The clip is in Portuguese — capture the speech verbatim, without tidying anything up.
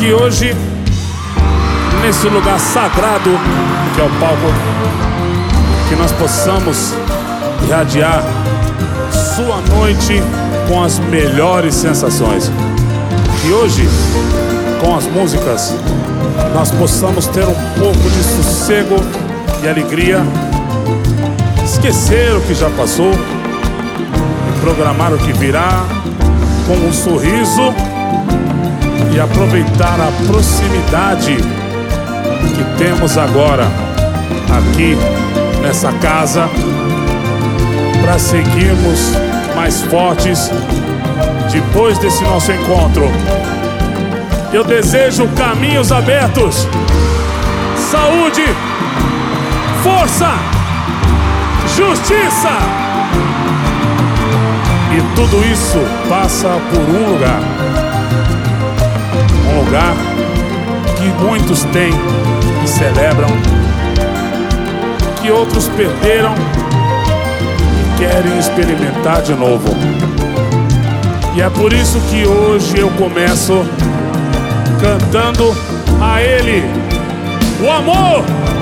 que hoje, nesse lugar sagrado que é o palco, que nós possamos irradiar sua noite com as melhores sensações. Que hoje, com as músicas, nós possamos ter um pouco de sossego e alegria, esquecer o que já passou e programar o que virá com um sorriso e aproveitar a proximidade que temos agora aqui nessa casa para seguirmos mais fortes depois desse nosso encontro. Eu desejo caminhos abertos, saúde, força, justiça. E tudo isso passa por um lugar. Um lugar que muitos têm e celebram, que outros perderam e querem experimentar de novo. E é por isso que hoje eu começo cantando a ele, o amor.